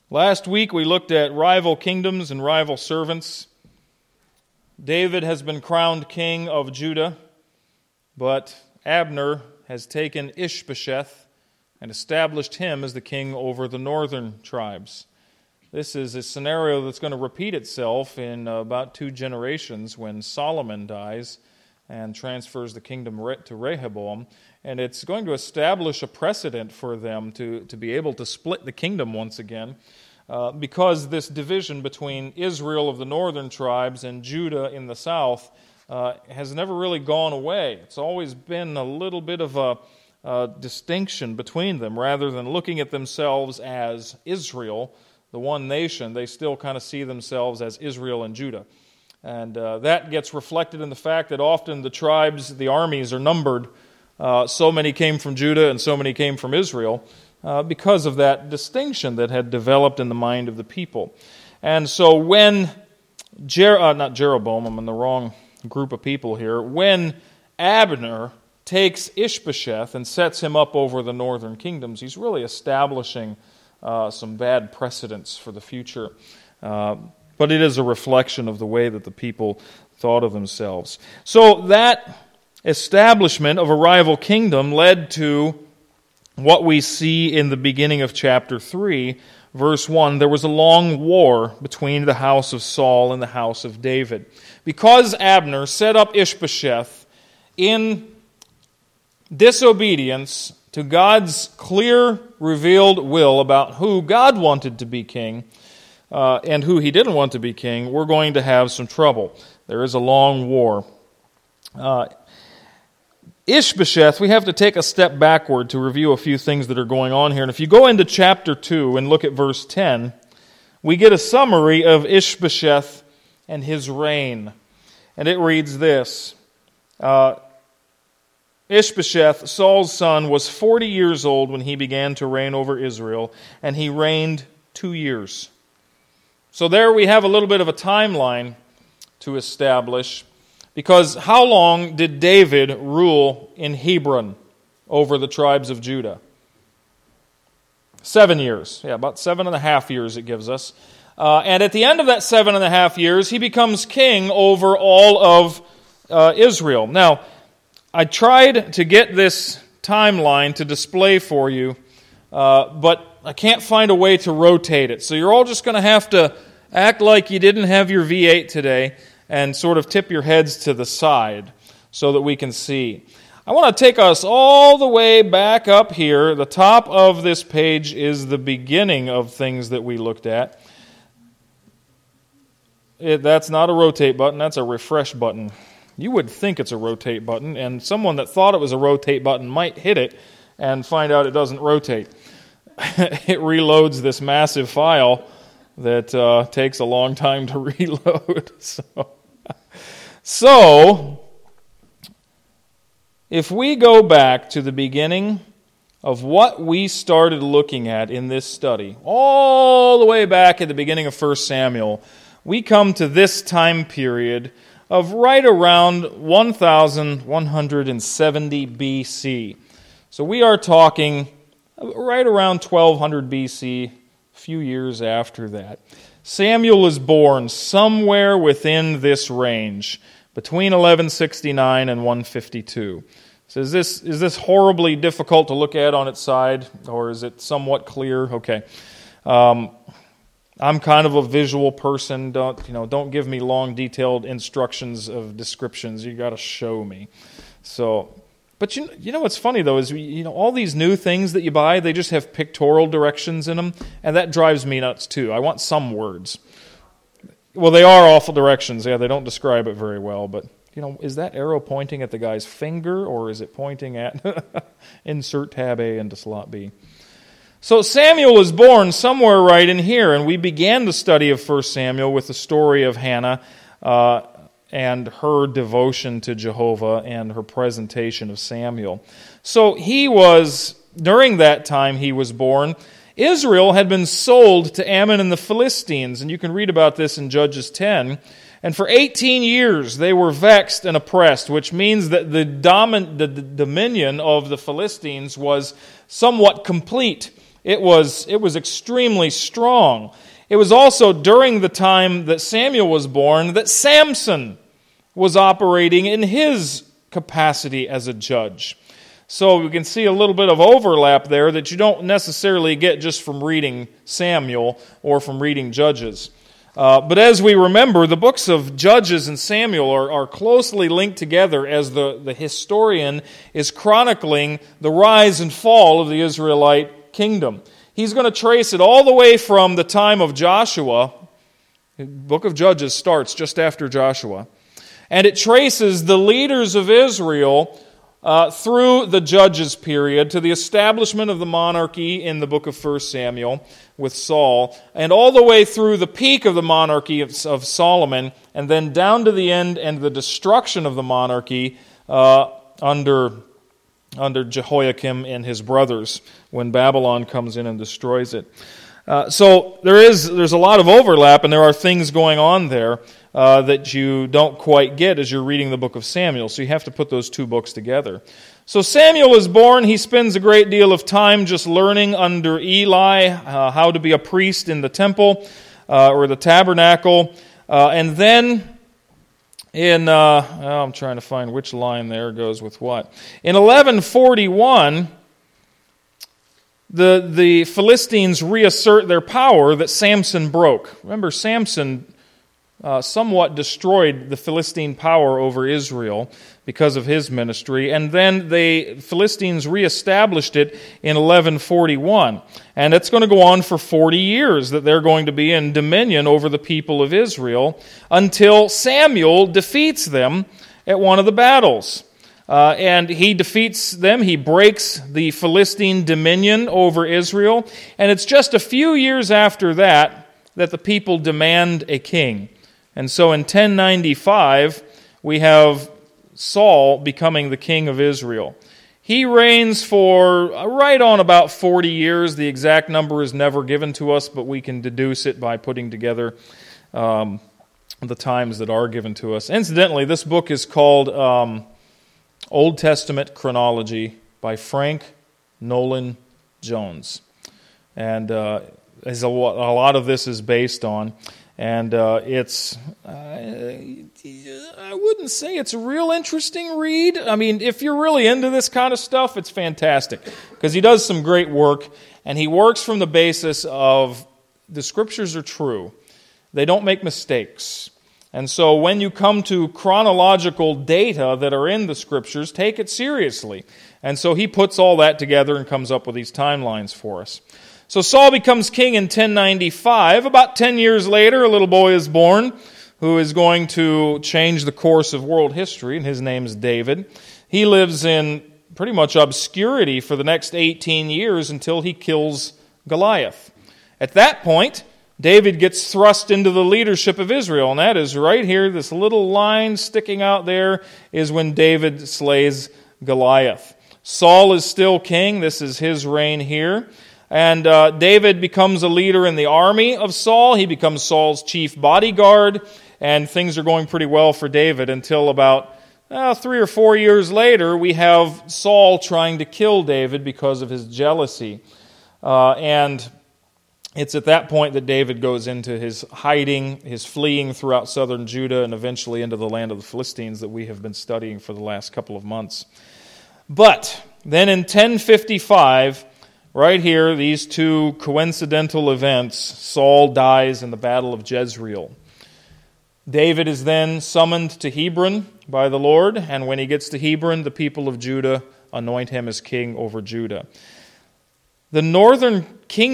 Last week we looked at rival kingdoms and rival servants. David has been crowned king of Judah, but Abner has taken Ishbosheth and established him as the king over the northern tribes. This is a scenario that's going to repeat itself in about 2 generations when Solomon dies and transfers the kingdom to Rehoboam. And it's going to establish a precedent for them to be able to split the kingdom once again, because this division between Israel of the northern tribes and Judah in the south has never really gone away. It's always been a little bit of a distinction between them. Rather than looking at themselves as Israel, the one nation, they still kind of see themselves as Israel and Judah. And that gets reflected in the fact that often the tribes, the armies are numbered. So many came from Judah and so many came from Israel because of that distinction that had developed in the mind of the people. And so when, not Jeroboam, I'm in the wrong group of people here, when Abner takes Ishbosheth and sets him up over the northern kingdoms, he's really establishing some bad precedents for the future. But it is a reflection of the way that the people thought of themselves. So that establishment of a rival kingdom led to what we see in the beginning of chapter 3, verse 1. There was a long war between the house of Saul and the house of David, because Abner set up Ishbosheth in disobedience to God's clear, revealed will about who God wanted to be king and who he didn't want to be king. We're going to have some trouble. There is a long war. Ishbosheth, we have to take a step backward to review a few things that are going on here. And if you go into chapter 2 and look at verse 10, we get a summary of Ishbosheth and his reign. And it reads this: Ishbosheth, Saul's son, was 40 years old when he began to reign over Israel, and he reigned 2 years. So there we have a little bit of a timeline to establish, because how long did David rule in Hebron over the tribes of Judah? 7 years. Yeah, about 7.5 years it gives us. And at the end of that 7.5 years, he becomes king over all of Israel. Now, I tried to get this timeline to display for you, but I can't find a way to rotate it. So you're all just going to have to act like you didn't have your V8 today and sort of tip your heads to the side so that we can see. I want to take us all the way back up here. The top of this page is the beginning of things that we looked at. That's not a rotate button, that's a refresh button. You would think it's a rotate button, and someone that thought it was a rotate button might hit it and find out it doesn't rotate. It reloads this massive file that takes a long time to reload. So, if we go back to the beginning of what we started looking at in this study, all the way back at the beginning of 1 Samuel, we come to this time period of right around 1170 BC. So we are talking right around 1200 BC, a few years after that. Samuel is born somewhere within this range, between 1169 and 152. So is this horribly difficult to look at on its side, or is it somewhat clear? Okay. I'm kind of a visual person. Don't give me long, detailed instructions of descriptions. You got to show me. So, but you know what's funny though is all these new things that you buy, they just have pictorial directions in them, and that drives me nuts too. I want some words. Well, they are awful directions. Yeah, they don't describe it very well. But is that arrow pointing at the guy's finger, or is it pointing at insert tab A into slot B? So Samuel is born somewhere right in here, and we began the study of 1 Samuel with the story of Hannah and her devotion to Jehovah and her presentation of Samuel. So during that time he was born, Israel had been sold to Ammon and the Philistines, and you can read about this in Judges 10. And for 18 years they were vexed and oppressed, which means that the dominion of the Philistines was somewhat complete. It was extremely strong. It was also during the time that Samuel was born that Samson was operating in his capacity as a judge. So we can see a little bit of overlap there that you don't necessarily get just from reading Samuel or from reading Judges. But as we remember, the books of Judges and Samuel are closely linked together as the historian is chronicling the rise and fall of the Israelite kingdom. He's going to trace it all the way from the time of Joshua. The book of Judges starts just after Joshua. And it traces the leaders of Israel through the Judges period to the establishment of the monarchy in the book of 1 Samuel with Saul, and all the way through the peak of the monarchy of Solomon, and then down to the end and the destruction of the monarchy under Jehoiakim and his brothers when Babylon comes in and destroys it. So there's a lot of overlap, and there are things going on there that you don't quite get as you're reading the book of Samuel. So you have to put those two books together. So Samuel is born. He spends a great deal of time just learning under Eli how to be a priest in the temple or the tabernacle. And then I'm trying to find which line there goes with what. In 1141, the Philistines reassert their power that Samson broke. Remember, Samson somewhat destroyed the Philistine power over Israel because of his ministry, and then the Philistines reestablished it in 1141. And it's going to go on for 40 years that they're going to be in dominion over the people of Israel until Samuel defeats them at one of the battles. And he defeats them. He breaks the Philistine dominion over Israel. And it's just a few years after that the people demand a king. And so in 1095, we have Saul becoming the king of Israel. He reigns for right on about 40 years. The exact number is never given to us, but we can deduce it by putting together the times that are given to us. Incidentally, this book is called Old Testament Chronology by Frank Nolan Jones. And as a lot of this is based on. And it's, I wouldn't say it's a real interesting read. I mean, if you're really into this kind of stuff, it's fantastic. Because he does some great work, and he works from the basis of the Scriptures are true. They don't make mistakes. And so when you come to chronological data that are in the Scriptures, take it seriously. And so he puts all that together and comes up with these timelines for us. So Saul becomes king in 1095. About 10 years later, a little boy is born who is going to change the course of world history, and his name is David. He lives in pretty much obscurity for the next 18 years until he kills Goliath. At that point, David gets thrust into the leadership of Israel, and that is right here. This little line sticking out there is when David slays Goliath. Saul is still king. This is his reign here. And David becomes a leader in the army of Saul. He becomes Saul's chief bodyguard, and things are going pretty well for David until about 3 or 4 years later, we have Saul trying to kill David because of his jealousy. And it's at that point that David goes into his hiding, his fleeing throughout southern Judah, and eventually into the land of the Philistines that we have been studying for the last couple of months. But then in 1055, right here, these two coincidental events, Saul dies in the battle of Jezreel. David is then summoned to Hebron by the Lord, and when he gets to Hebron, the people of Judah anoint him as king over Judah. The northern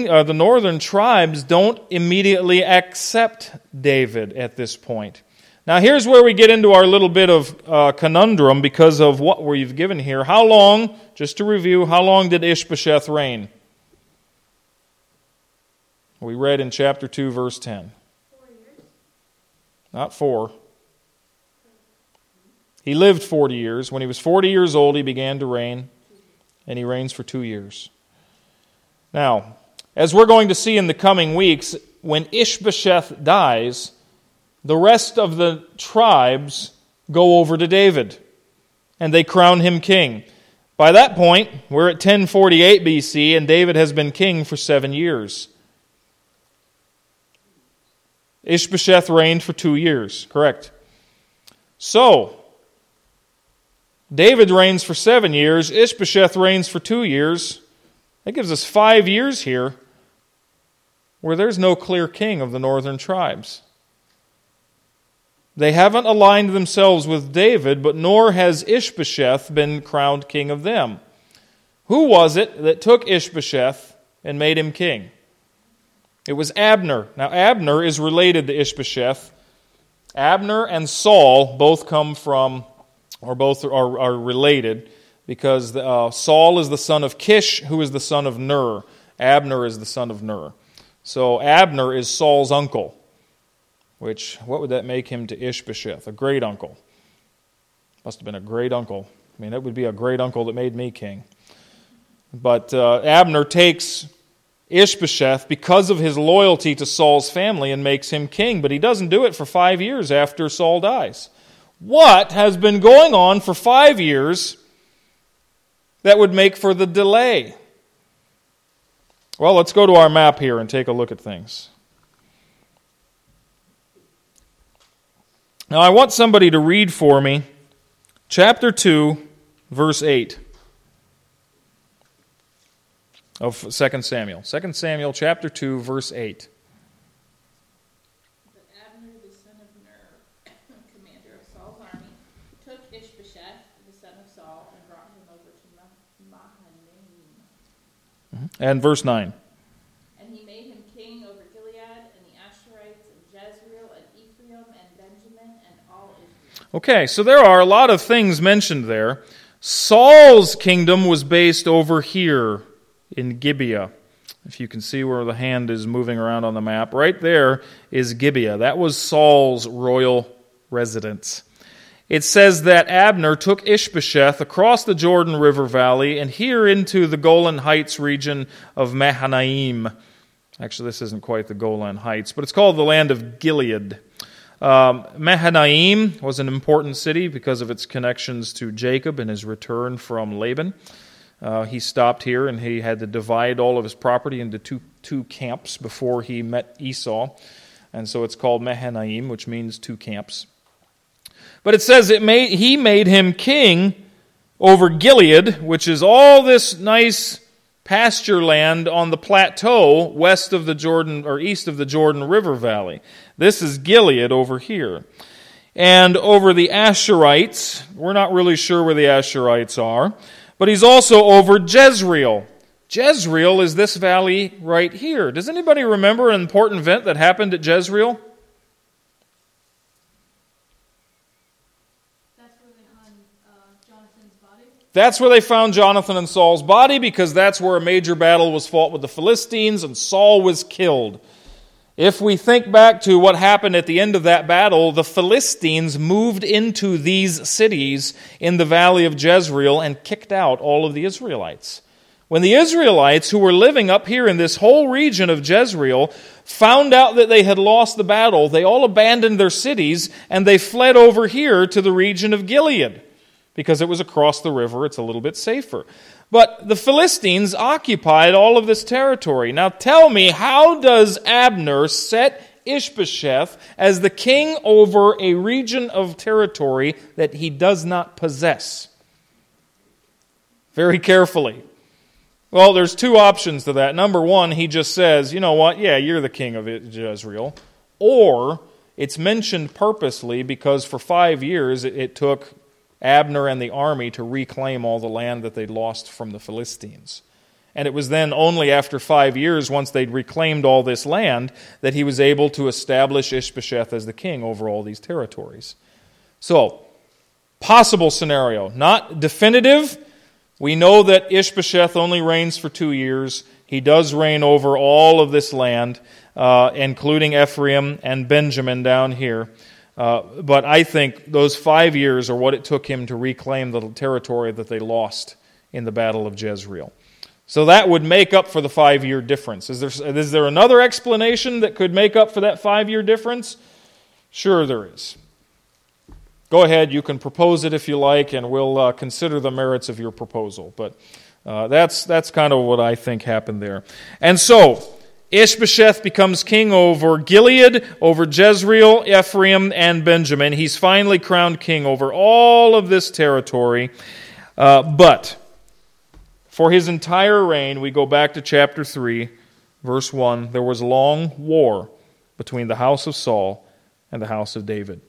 tribes don't immediately accept David at this point. Now here's where we get into our little bit of conundrum because of what we've given here. How long, just to review, how long did Ishbosheth reign? We read in chapter 2, verse 10. 4 years. Not 4. He lived 40 years. When he was 40 years old, he began to reign, and he reigns for 2 years. Now, as we're going to see in the coming weeks, when Ishbosheth dies, the rest of the tribes go over to David, and they crown him king. By that point, we're at 1048 BC, and David has been king for 7 years. Ishbosheth reigned for 2 years, correct? So, David reigns for 7 years, Ishbosheth reigns for 2 years. That gives us 5 years here where there's no clear king of the northern tribes. They haven't aligned themselves with David, but nor has Ishbosheth been crowned king of them. Who was it that took Ishbosheth and made him king? It was Abner. Now, Abner is related to Ishbosheth. Abner and Saul both come from, or both are related, because Saul is the son of Kish, who is the son of Ner. Abner is the son of Ner. So Abner is Saul's uncle. What would that make him to Ishbosheth? A great uncle. Must have been a great uncle. I mean, it would be a great uncle that made me king. But Abner takes Ishbosheth because of his loyalty to Saul's family and makes him king. But he doesn't do it for 5 years after Saul dies. What has been going on for 5 years that would make for the delay? Well, let's go to our map here and take a look at things. Now, I want somebody to read for me chapter 2, verse 8 of 2 Samuel. 2 Samuel chapter 2, verse 8. But Abner, the son of Ner, commander of Saul's army, took Ishbosheth, the son of Saul, and brought him over to Mahanaim. And verse 9. And he made him king over Gilead and the Asherites and Jezreel and Ephraim and Benjamin and all Israel. Okay, so there are a lot of things mentioned there. Saul's kingdom was based over here in Gibeah. If you can see where the hand is moving around on the map, right there is Gibeah. That was Saul's royal residence. It says that Abner took Ishbosheth across the Jordan River Valley and here into the Golan Heights region of Mahanaim. Actually, this isn't quite the Golan Heights, but it's called the land of Gilead. Mahanaim was an important city because of its connections to Jacob and his return from Laban. He stopped here and he had to divide all of his property into two camps before he met Esau. And so it's called Mahanaim, which means 2 camps. But it says he made him king over Gilead, which is all this nice pasture land on the plateau west of the Jordan or east of the Jordan River Valley. This is Gilead over here. And over the Asherites, we're not really sure where the Asherites are, but he's also over Jezreel. Jezreel is this valley right here. Does anybody remember an important event that happened at Jezreel? That's where they found Jonathan and Saul's body, because that's where a major battle was fought with the Philistines and Saul was killed. If we think back to what happened at the end of that battle, the Philistines moved into these cities in the valley of Jezreel and kicked out all of the Israelites. When the Israelites, who were living up here in this whole region of Jezreel, found out that they had lost the battle, they all abandoned their cities and they fled over here to the region of Gilead. Because it was across the river, it's a little bit safer. But the Philistines occupied all of this territory. Now tell me, how does Abner set Ishbosheth as the king over a region of territory that he does not possess? Very carefully. Well, there's 2 options to that. Number 1, he just says, you know what, yeah, you're the king of Jezreel. Or it's mentioned purposely because for 5 years it took Abner and the army to reclaim all the land that they'd lost from the Philistines. And it was then only after 5 years, once they'd reclaimed all this land, that he was able to establish Ishbosheth as the king over all these territories. So, possible scenario, not definitive. We know that Ishbosheth only reigns for 2 years. He does reign over all of this land, including Ephraim and Benjamin down here. But I think those 5 years are what it took him to reclaim the territory that they lost in the Battle of Jezreel. So that would make up for the 5-year difference. Is there another explanation that could make up for that 5-year difference? Sure there is. go ahead, you can propose it if you like, and we'll consider the merits of your proposal. But that's kind of what I think happened there. And so, Ishbosheth becomes king over Gilead, over Jezreel, Ephraim, and Benjamin. He's finally crowned king over all of this territory. But for his entire reign, we go back to chapter 3, verse 1, there was long war between the house of Saul and the house of David.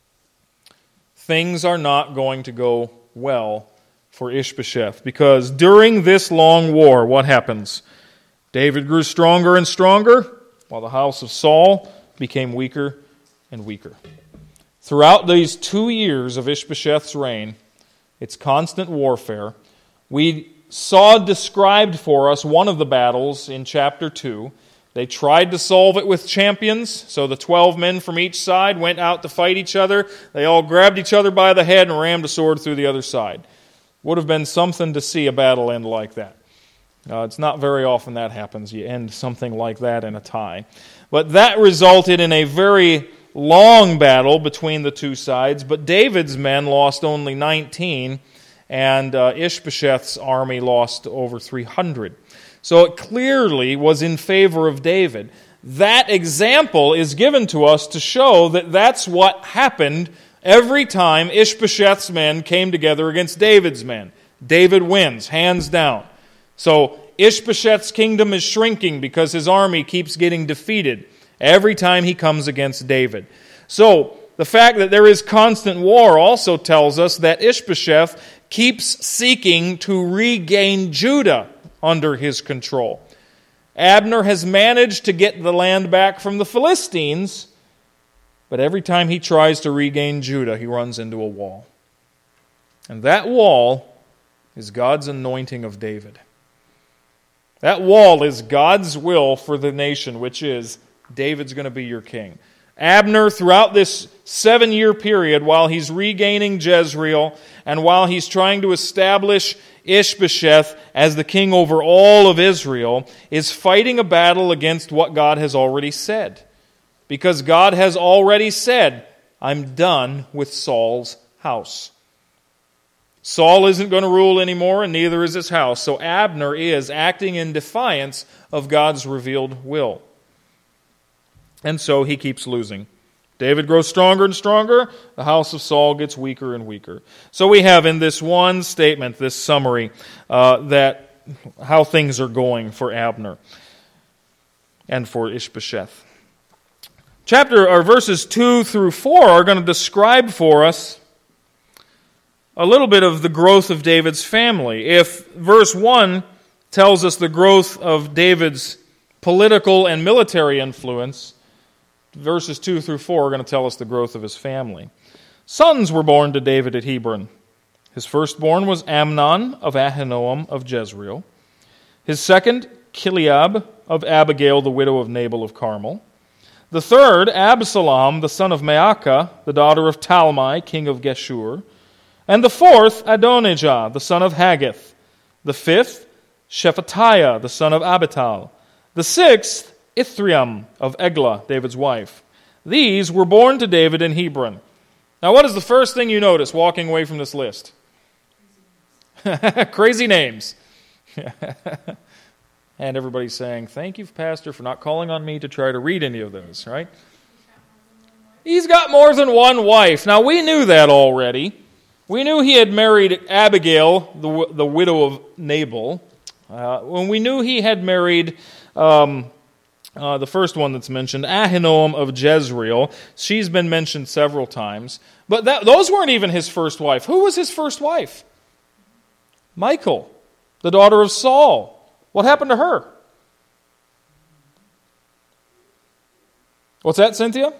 Things are not going to go well for Ishbosheth, because during this long war, what happens? David grew stronger and stronger, while the house of Saul became weaker and weaker. Throughout these 2 years of Ishbosheth's reign, it's constant warfare. We saw described for us one of the battles in chapter 2. They tried to solve it with champions, so the 12 men from each side went out to fight each other. They all grabbed each other by the head and rammed a sword through the other side. Would have been something to see a battle end like that. It's not very often that happens. You end something like that in a tie. But that resulted in a very long battle between the two sides, but David's men lost only 19, and Ishbosheth's army lost over 300. So it clearly was in favor of David. That example is given to us to show that that's what happened every time Ishbosheth's men came together against David's men. David wins, hands down. So Ishbosheth's kingdom is shrinking because his army keeps getting defeated every time he comes against David. So the fact that there is constant war also tells us that Ishbosheth keeps seeking to regain Judah under his control. Abner has managed to get the land back from the Philistines, but every time he tries to regain Judah, he runs into a wall. And that wall is God's anointing of David. That wall is God's will for the nation, which is David's going to be your king. Abner, throughout this 7-year period, while he's regaining Jezreel and while he's trying to establish Ishbosheth as the king over all of Israel, is fighting a battle against what God has already said. Because God has already said, I'm done with Saul's house. Saul isn't going to rule anymore, and neither is his house. So Abner is acting in defiance of God's revealed will. And so he keeps losing. David grows stronger and stronger. The house of Saul gets weaker and weaker. So we have in this one statement, this summary, that how things are going for Abner and for Ishbosheth. Verses 2 through 4 are going to describe for us a little bit of the growth of David's family. If verse 1 tells us the growth of David's political and military influence, verses 2 through 4 are going to tell us the growth of his family. Sons were born to David at Hebron. His firstborn was Amnon of Ahinoam of Jezreel. His second, Chileab of Abigail, the widow of Nabal of Carmel. The third, Absalom, the son of Maacah, the daughter of Talmai, king of Geshur. And the fourth, Adonijah, the son of Haggith. The fifth, Shephatiah, the son of Abital. The sixth, Ithream of Eglah, David's wife. These were born to David in Hebron. Now, what is the first thing you notice walking away from this list? Crazy names. And everybody's saying, thank you, Pastor, for not calling on me to try to read any of those, right? He's got more than one wife. Now, we knew that already. We knew he had married Abigail, the widow of Nabal. When we knew he had married the first one that's mentioned, Ahinoam of Jezreel. She's been mentioned several times. But those weren't even his first wife. Who was his first wife? Michal, the daughter of Saul. What happened to her? What's that, Cynthia?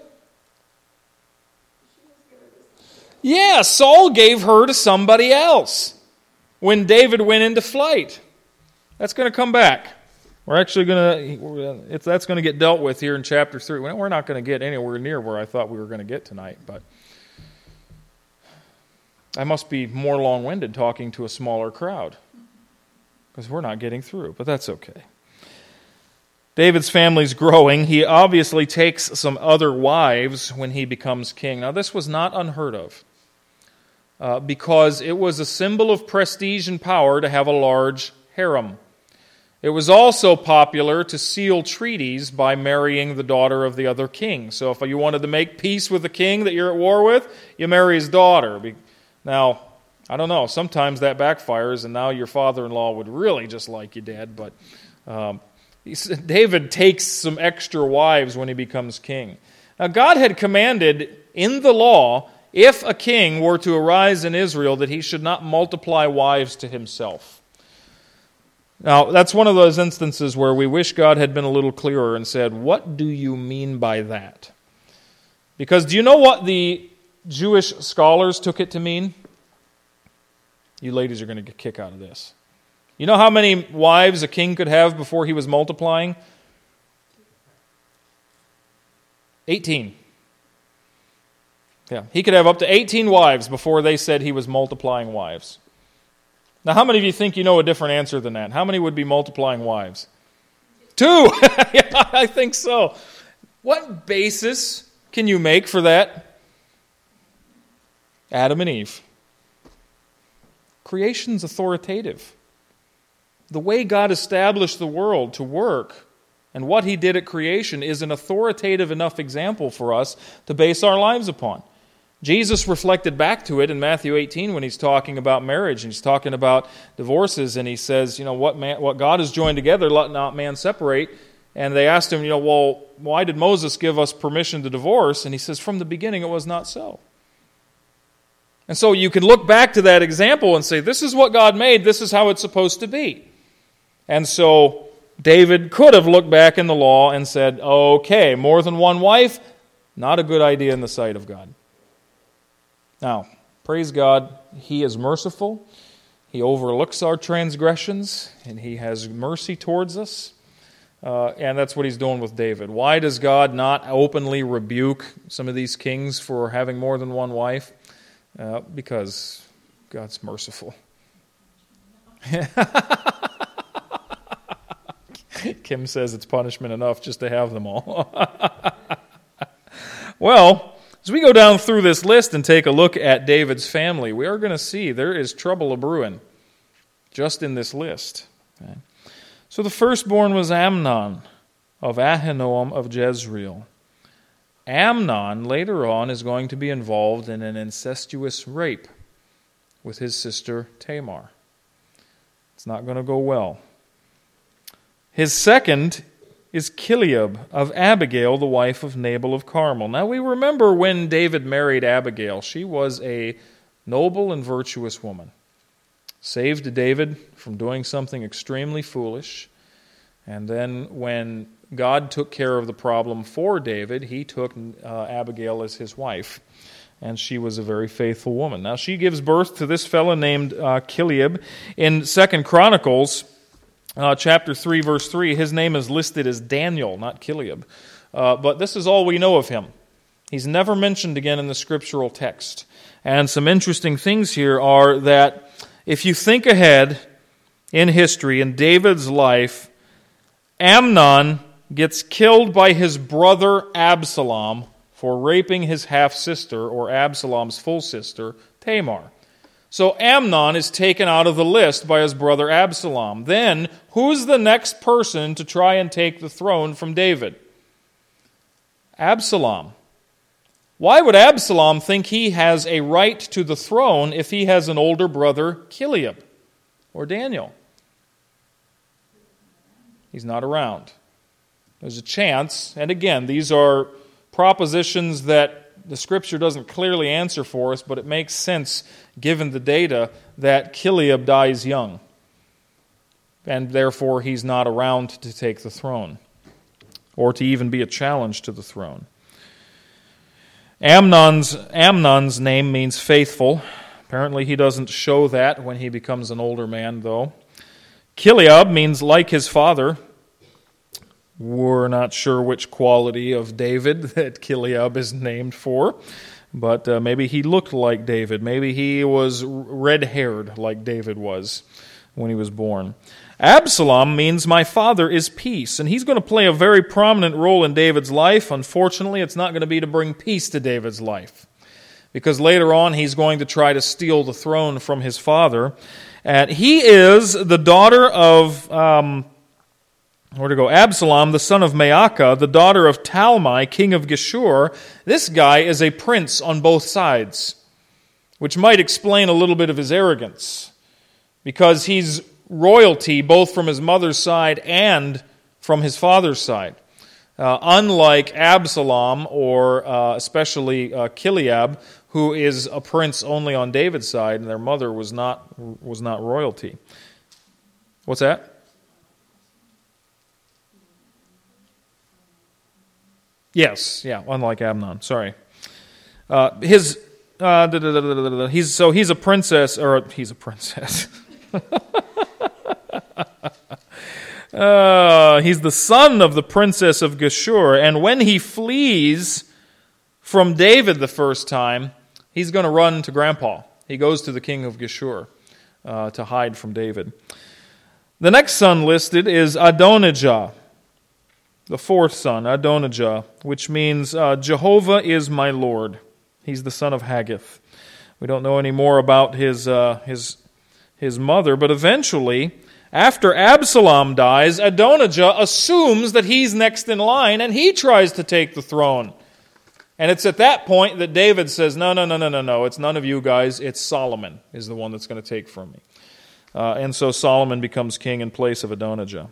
Yeah, Saul gave her to somebody else when David went into flight. That's going to come back. We're actually that's going to get dealt with here in chapter 3. We're not going to get anywhere near where I thought we were going to get tonight, but I must be more long-winded talking to a smaller crowd because we're not getting through, but that's okay. David's family's growing. He obviously takes some other wives when he becomes king. Now, this was not unheard of. because it was a symbol of prestige and power to have a large harem. It was also popular to seal treaties by marrying the daughter of the other king. So if you wanted to make peace with the king that you're at war with, you marry his daughter. Now, I don't know, sometimes that backfires, and now your father-in-law would really just like you dead, but David takes some extra wives when he becomes king. Now, God had commanded in the law, if a king were to arise in Israel, that he should not multiply wives to himself. Now, that's one of those instances where we wish God had been a little clearer and said, what do you mean by that? Because do you know what the Jewish scholars took it to mean? You ladies are going to get a kick out of this. You know how many wives a king could have before he was multiplying? 18. Yeah, he could have up to 18 wives before they said he was multiplying wives. Now, how many of you think you know a different answer than that? How many would be multiplying wives? 2! Yeah, I think so. What basis can you make for that? Adam and Eve. Creation's authoritative. The way God established the world to work and what he did at creation is an authoritative enough example for us to base our lives upon. Jesus reflected back to it in Matthew 18 when he's talking about marriage and he's talking about divorces, and he says, what God has joined together, let not man separate. And they asked him, well, why did Moses give us permission to divorce? And he says, from the beginning it was not so. And so you can look back to that example and say, this is what God made, this is how it's supposed to be. And so David could have looked back in the law and said, okay, more than one wife, not a good idea in the sight of God. Now, praise God, he is merciful. He overlooks our transgressions, and he has mercy towards us. And that's what he's doing with David. Why does God not openly rebuke some of these kings for having more than one wife? Because God's merciful. Kim says it's punishment enough just to have them all. Well, as we go down through this list and take a look at David's family, we are going to see there is trouble a-brewing just in this list. Okay. So the firstborn was Amnon of Ahinoam of Jezreel. Amnon later on is going to be involved in an incestuous rape with his sister Tamar. It's not going to go well. His second is Chileab of Abigail, the wife of Nabal of Carmel. Now we remember when David married Abigail. She was a noble and virtuous woman. Saved David from doing something extremely foolish. And then when God took care of the problem for David, he took Abigail as his wife. And she was a very faithful woman. Now she gives birth to this fellow named Chileab. In 2 Chronicles chapter 3, verse 3, his name is listed as Daniel, not Chileab. But this is all we know of him. He's never mentioned again in the scriptural text. And some interesting things here are that if you think ahead in history, in David's life, Amnon gets killed by his brother Absalom for raping his half-sister, or Absalom's full sister, Tamar. So Amnon is taken out of the list by his brother Absalom. Then, who's the next person to try and take the throne from David? Absalom. Why would Absalom think he has a right to the throne if he has an older brother, Chileab, or Daniel? He's not around. There's a chance, and again, these are propositions that the Scripture doesn't clearly answer for us, but it makes sense given the data that Chileab dies young, and therefore he's not around to take the throne, or to even be a challenge to the throne. Amnon's name means faithful. Apparently he doesn't show that when he becomes an older man, though. Chileab means like his father. We're not sure which quality of David that Chileab is named for, but maybe he looked like David. Maybe he was red-haired like David was when he was born. Absalom means my father is peace, and he's going to play a very prominent role in David's life. Unfortunately, it's not going to be to bring peace to David's life. because later on he's going to try to steal the throne from his father. And he is the daughter of, Absalom, the son of Maacah, the daughter of Talmai, king of Geshur. This guy is a prince on both sides, which might explain a little bit of his arrogance, because he's royalty both from his mother's side and from his father's side. Unlike Absalom, or especially Chileab, who is a prince only on David's side, and their mother was not royalty. What's that? Yes, yeah, unlike Amnon. Sorry, he's a princess, or he's a princess. He's the son of the princess of Geshur, and when he flees from David the first time, he's going to run to Grandpa. He goes to the king of Geshur to hide from David. The next son listed is Adonijah, the fourth son, Adonijah, which means Jehovah is my Lord. He's the son of Haggith. We don't know any more about his mother, but eventually, after Absalom dies, Adonijah assumes that he's next in line, and he tries to take the throne. And it's at that point that David says, no, it's none of you guys, it's Solomon is the one that's going to take from me. And so Solomon becomes king in place of Adonijah.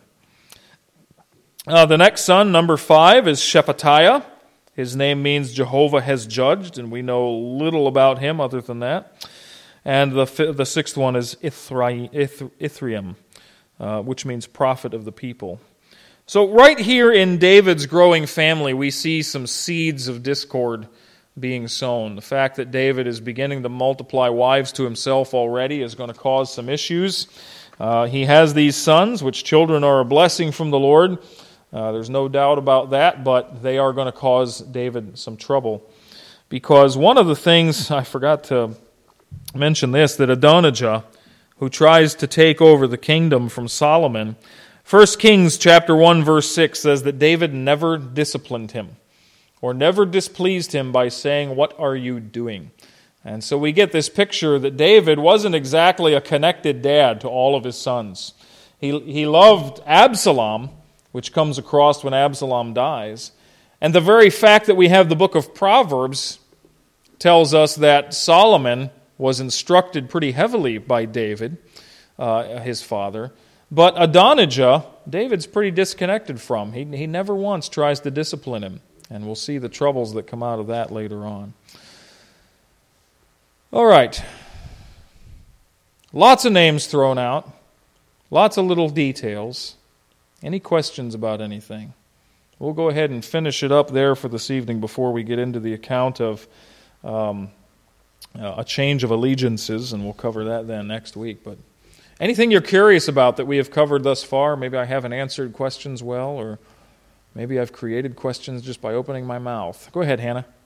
The next son, number 5, is Shephatiah. His name means Jehovah has judged, and we know little about him other than that. And the sixth one is Ithream, which means prophet of the people. So right here in David's growing family, we see some seeds of discord being sown. The fact that David is beginning to multiply wives to himself already is going to cause some issues. He has these sons, which children are a blessing from the Lord. There's no doubt about that, but they are going to cause David some trouble. Because one of the things, I forgot to mention this, that Adonijah, who tries to take over the kingdom from Solomon, 1 Kings chapter 1 verse 6 says that David never disciplined him or never displeased him by saying, "What are you doing?" And so we get this picture that David wasn't exactly a connected dad to all of his sons. He loved Absalom, which comes across when Absalom dies. And the very fact that we have the book of Proverbs tells us that Solomon was instructed pretty heavily by David, his father. But Adonijah, David's pretty disconnected from. He never once tries to discipline him. And we'll see the troubles that come out of that later on. All right. Lots of names thrown out. Lots of little details. Any questions about anything? We'll go ahead and finish it up there for this evening before we get into the account of a change of allegiances, and we'll cover that then next week. But anything you're curious about that we have covered thus far? Maybe I haven't answered questions well, or maybe I've created questions just by opening my mouth. Go ahead, Hannah.